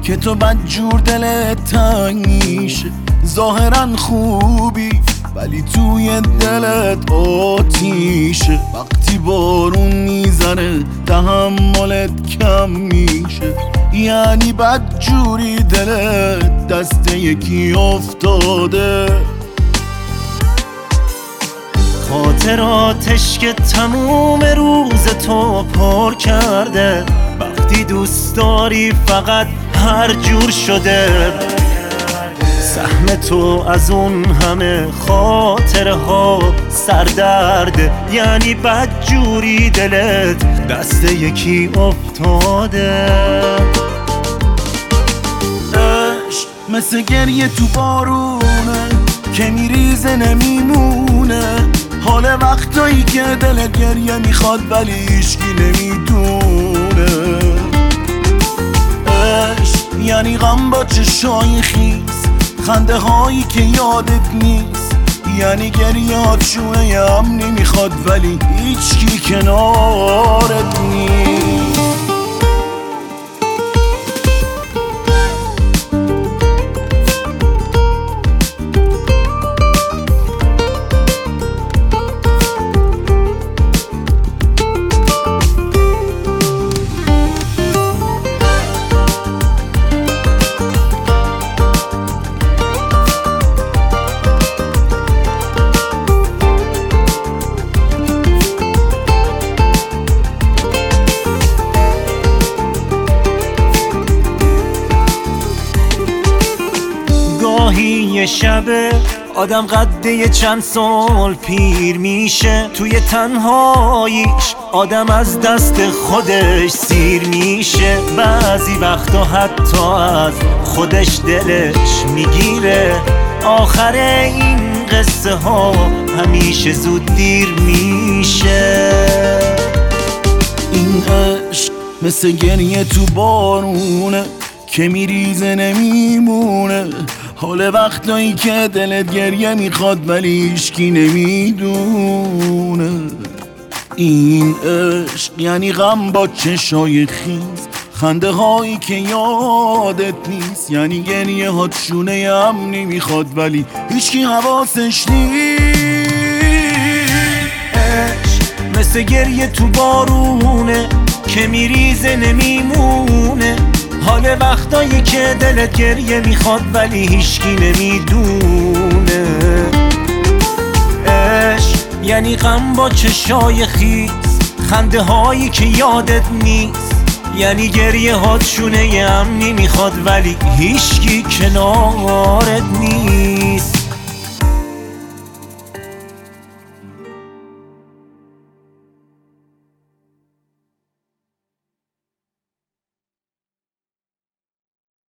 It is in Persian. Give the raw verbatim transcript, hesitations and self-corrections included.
که تو بدجور دلت تنگ میشه. ظاهرا خوبی ولی توی دلت آتیشه. وقتی بارون میزنه تحملت کم میشه. یعنی بدجوری دلت دست یکی افتاده. خاطراتش که تموم روز تو پر کرده. وقتی دوست داری فقط هر جور شده. سهم تو از اون همه خاطره ها سردرده. یعنی بدجوری دلت دست یکی افتاده. عشق مثل گریه تو بارونه که میریزه نمیمونه. حال وقتایی که دلت گریه میخواد ولی هیچکی نمیدونه. عشق یعنی غم با چشای خیس، خنده هایی که یادت نیست. یعنی گریات شونه هم نمیخواد ولی هیچکی کنارت نیست. گاهی یه شبه آدم قده چند سال پیر میشه. توی تنهاییش آدم از دست خودش سیر میشه. بعضی وقتا حتی از خودش دلش میگیره. آخر این قصه ها همیشه زود دیر میشه. این عشق مثل گریه تو بارونه که میریزه نمیمونه. حال وقتایی که دلت گریه میخواد ولی هیچکی نمیدونه. این عشق یعنی غم با چشای خیز، خنده هایی که یادت نیست. یعنی گریه هات شونه هم نمیخواد ولی هیچکی حواسش نیست. عشق مثل گریه تو بارونه که میریزه نمیمونه. حال وقتایی که دلت گریه میخواد ولی هیچکی نمیدونه. عشق یعنی غم با چشای خیس، خنده هایی که یادت نیست. یعنی گریه هات شونه هم نمیخواد ولی هیچکی کنارت نیست.